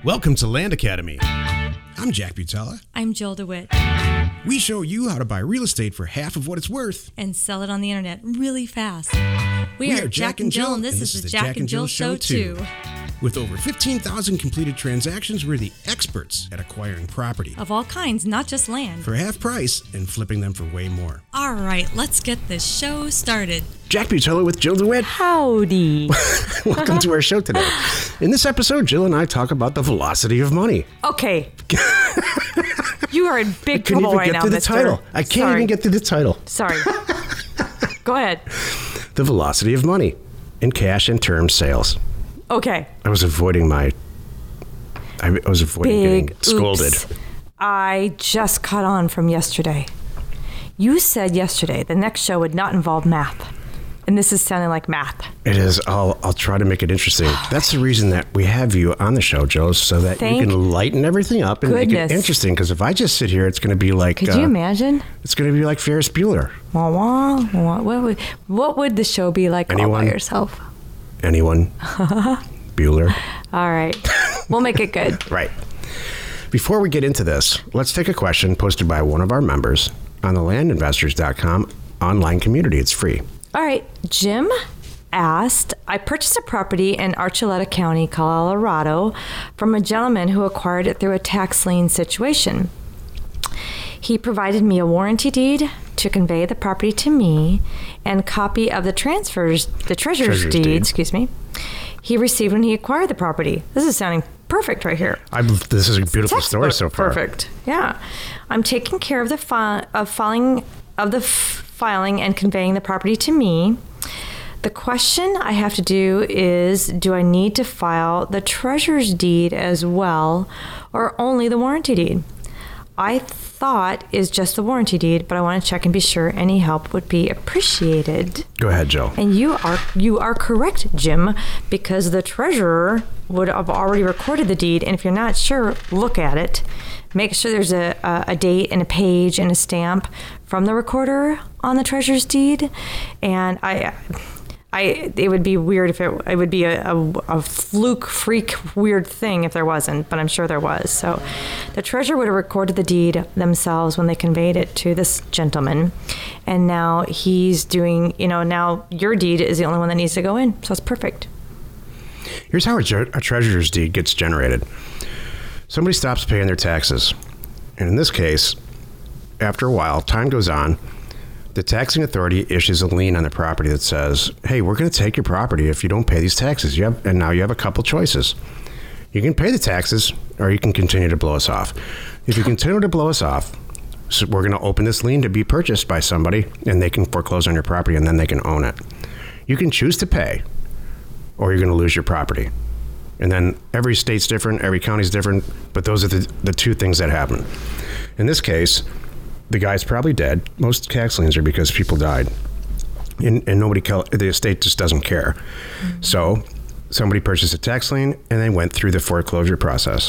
Welcome to Land Academy. I'm Jack Butala. I'm Jill DeWitt. We show you how to buy real estate for half of what it's worth. And sell it on the internet really fast. We are Jack and Jill, and this is the Jack and Jill Show 2. With over 15,000 completed transactions, we're the experts at acquiring property. Of all kinds, not just land. For half price and flipping them for way more. All right, let's get this show started. Jack Butala with Jill DeWitt. Howdy. Welcome to our show today. In this episode, Jill and I talk about the velocity of money. Okay. You are in big trouble right now, mister. I can't even get through the title. Sorry. Go ahead. The velocity of money in cash and term sales. Okay. I was avoiding getting scolded. Oops. I just caught on from yesterday. You said yesterday the next show would not involve math. And this is sounding like math. It is. I'll try to make it interesting. That's the reason that we have you on the show, Joe, so that you can lighten everything up and make it interesting. Because if I just sit here, it's going to be like... Could you imagine? It's going to be like Ferris Bueller. Wah, wah, wah. What would the show be like all by yourself? Anyone? Bueller. All right. We'll make it good. Right. Before we get into this, let's take a question posted by one of our members on the landinvestors.com online community. It's free. All right. Jim asked, I purchased a property in Archuleta County, Colorado, from a gentleman who acquired it through a tax lien situation. He provided me a warranty deed to convey the property to me and copy of the treasurer's deed, he received when he acquired the property. This is sounding perfect right here. This is a beautiful story so far. Perfect. Yeah. I'm taking care of the filing and conveying the property to me. The question I have to do is, do I need to file the treasurer's deed as well, or only the warranty deed? I thought is just the warranty deed, but I want to check and be sure any help would be appreciated. Go ahead, Joe. And you are correct, Jim, because the treasurer would have already recorded the deed, and if you're not sure, look at it. Make sure there's a date and a page and a stamp from the recorder on the treasurer's deed. And it would be weird if it would be a fluke, freak, weird thing if there wasn't, but I'm sure there was. So the treasurer would have recorded the deed themselves when they conveyed it to this gentleman. And now he's doing, now your deed is the only one that needs to go in. So it's perfect. Here's how a treasurer's deed gets generated. Somebody stops paying their taxes. And in this case, after a while, time goes on, the taxing authority issues a lien on the property that says, hey, we're going to take your property if you don't pay these taxes. And now you have a couple choices. You can pay the taxes, or you can continue to blow us off. If you continue to blow us off, so we're going to open this lien to be purchased by somebody, and they can foreclose on your property, and then they can own it. You can choose to pay, or you're going to lose your property. And then every state's different, every county's different, but those are the two things that happen. In this case, the guy's probably dead. Most tax liens are because people died. And the estate just doesn't care. Mm-hmm. So somebody purchased a tax lien and they went through the foreclosure process.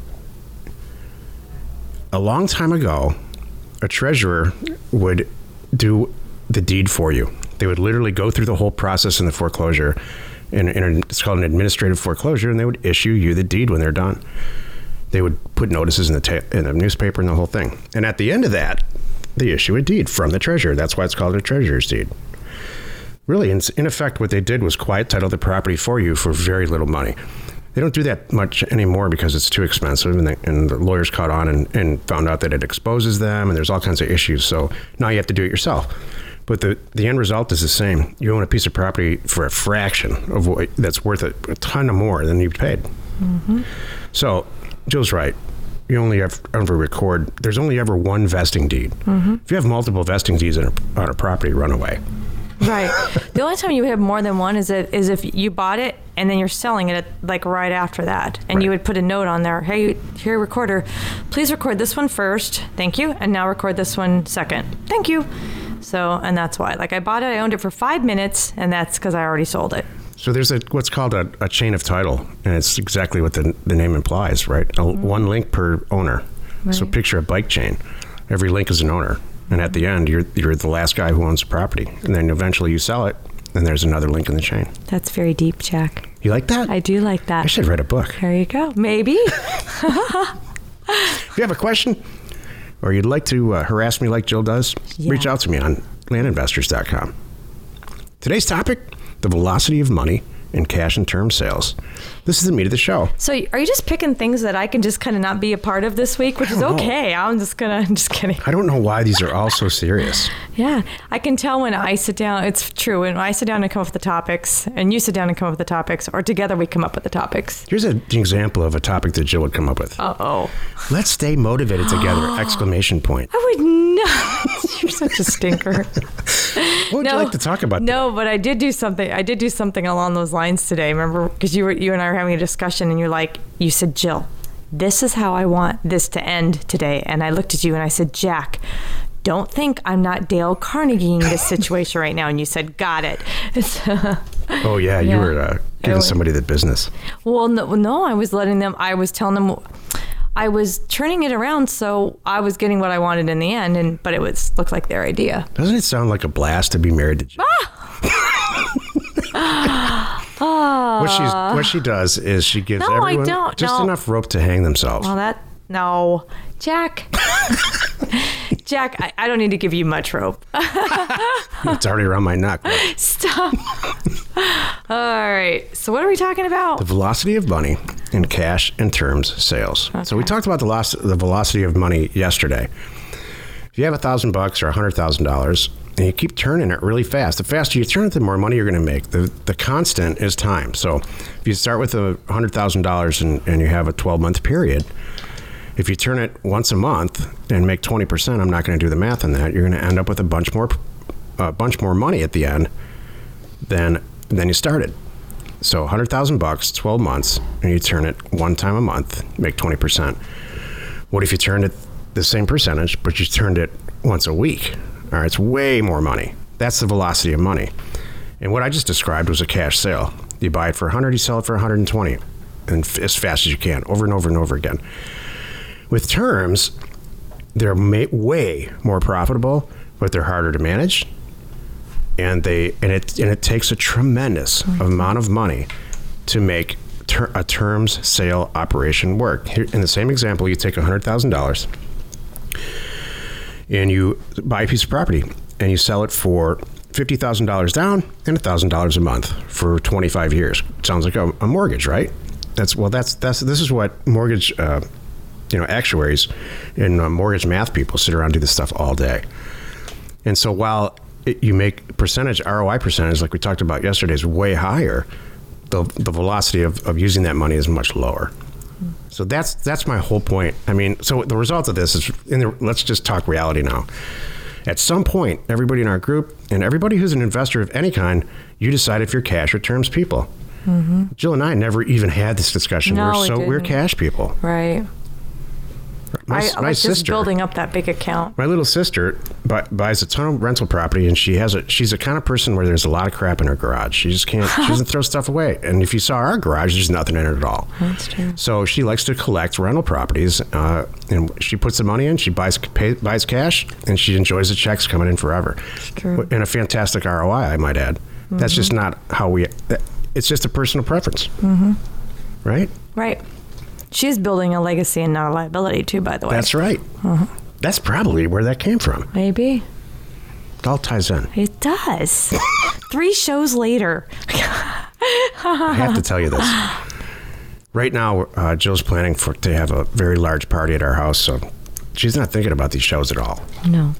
A long time ago, a treasurer would do the deed for you. They would literally go through the whole process in the foreclosure. And it's called an administrative foreclosure, and they would issue you the deed when they're done. They would put notices in the newspaper and the whole thing. And at the end of that, they issue a deed from the treasurer. That's why it's called a treasurer's deed. Really, in effect, what they did was quiet title the property for you for very little money. They don't do that much anymore because it's too expensive, and the lawyers caught on and found out that it exposes them, and there's all kinds of issues. So now you have to do it yourself. But the end result is the same. You own a piece of property for a fraction of what that's worth a ton more than you paid. Mm-hmm. So Jill's right. You only there's only ever one vesting deed. Mm-hmm. If you have multiple vesting deeds on a property, run away. Right. The only time you have more than one is if you bought it and then you're selling it like right after that. And you would put a note on there, hey, here, recorder, please record this one first. Thank you. And now record this one second. Thank you. So, and that's why. Like I bought it, I owned it for 5 minutes, and that's because I already sold it. So there's what's called a chain of title, and it's exactly what the name implies, right? One link per owner. Right. So picture a bike chain. Every link is an owner. And at the end, you're the last guy who owns the property. And then eventually you sell it, and there's another link in the chain. That's very deep, Jack. You like that? I do like that. I should write a book. There you go. Maybe. If you have a question or you'd like to harass me like Jill does, reach out to me on landinvestors.com. Today's topic, the velocity of money in cash and term sales. This is the meat of the show. So are you just picking things that I can just kind of not be a part of this week, which is okay. I'm just kidding. I don't know why these are all so serious. Yeah, I can tell when I sit down. It's true. When I sit down and come up with the topics, and you sit down and come up with the topics, or together we come up with the topics. Here's an example of a topic that Jill would come up with. Uh-oh. Let's stay motivated together! Exclamation point. I would not. You're such a stinker. What would you like to talk about? No, but I did do something along those lines today. Remember, because you and I were having a discussion, and you said, Jill, this is how I want this to end today. And I looked at you and I said, Jack, don't think I'm not Dale Carnegieing this situation right now. And you said, got it. Oh, yeah, you were giving somebody the business. Well, no, I was telling them, I was turning it around so I was getting what I wanted in the end, but it looked like their idea. Doesn't it sound like a blast to be married to Jill? What she does is she gives everyone just enough rope to hang themselves. Well, Jack. Jack, I don't need to give you much rope. It's already around my neck. Stop. All right. So what are we talking about? The velocity of money in cash and terms sales. Okay. So we talked about the velocity of money yesterday. If you have $1,000 or $100,000 and you keep turning it really fast, the faster you turn it, the more money you're going to make. The constant is time. So if you start with $100,000 and you have a 12-month period, if you turn it once a month and make 20%, I'm not going to do the math on that. You're going to end up with a bunch more money at the end than you started. So $100,000, 12 months, and you turn it one time a month, make 20%. What if you turned it the same percentage, but you turned it once a week? All right, it's way more money. That's the velocity of money. And what I just described was a cash sale. You buy it for 100, you sell it for 120, and as fast as you can, over and over and over again. With terms, they're way more profitable, but they're harder to manage, and it takes a tremendous amount of money to make a terms sale operation work. Here, in the same example, you take $100,000 and you buy a piece of property and you sell it for $50,000 down and $1,000 a month for 25 years. Sounds like a mortgage, right? This is what mortgage actuaries and mortgage math people sit around and do this stuff all day. And so while you make ROI percentage, like we talked about yesterday, is way higher, the velocity of using that money is much lower. So that's my whole point. I mean, so the result of this is, let's just talk reality now. At some point, everybody in our group and everybody who's an investor of any kind, you decide if you're cash or terms people. Mm-hmm. Jill and I never even had this discussion. No, we're cash people. Right. My just sister, building up that big account. My little sister buys a ton of rental property, and she's a kind of person where there's a lot of crap in her garage. She just can't. She doesn't throw stuff away. And if you saw our garage, there's nothing in it at all. That's true. So she likes to collect rental properties, and she puts the money in. She buys cash, and she enjoys the checks coming in forever. That's true. And a fantastic ROI, I might add. Mm-hmm. That's just not how it's just a personal preference. Mm-hmm. Right? Right. She's building a legacy and not a liability, too, by the way. That's right. Uh-huh. That's probably where that came from. Maybe. It all ties in. It does. 3 shows later. I have to tell you this. Right now, Jill's planning to have a very large party at our house, so she's not thinking about these shows at all. No.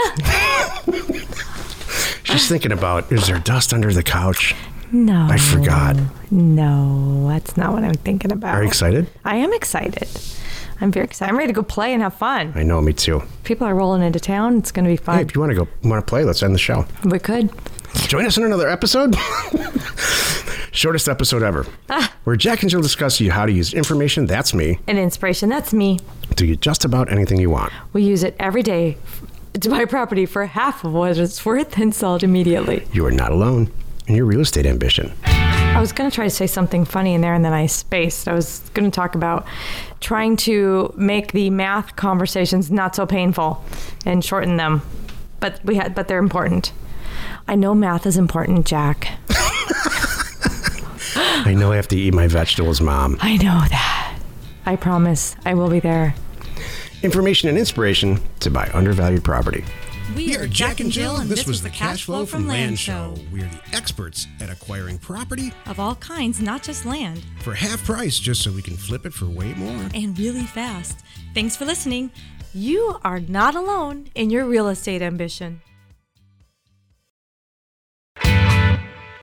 She's thinking about, is there dust under the couch? No. I forgot. No, that's not what I'm thinking about. Are you excited? I am excited. I'm very excited. I'm ready to go play and have fun. I know, me too. People are rolling into town. It's going to be fun. Hey, if you want to play, let's end the show. We could. Join us in another episode. Shortest episode ever. Where Jack and Jill discuss how to use information, that's me. And inspiration, that's me. To get just about anything you want. We use it every day to buy property for half of what it's worth and sell it immediately. You are not alone in your real estate ambition. I was going to try to say something funny in there, and then I spaced. I was going to talk about trying to make the math conversations not so painful and shorten them, but they're important. I know math is important, Jack. I know I have to eat my vegetables, Mom. I know that. I promise I will be there. Information and inspiration to buy undervalued property. We are Jack and Jill, and this was the Cash Flow from Land Show. We are the experts at acquiring property Of all kinds, not just land. for half price just so we can flip it for way more. And really fast. Thanks for listening. You are not alone in your real estate ambition.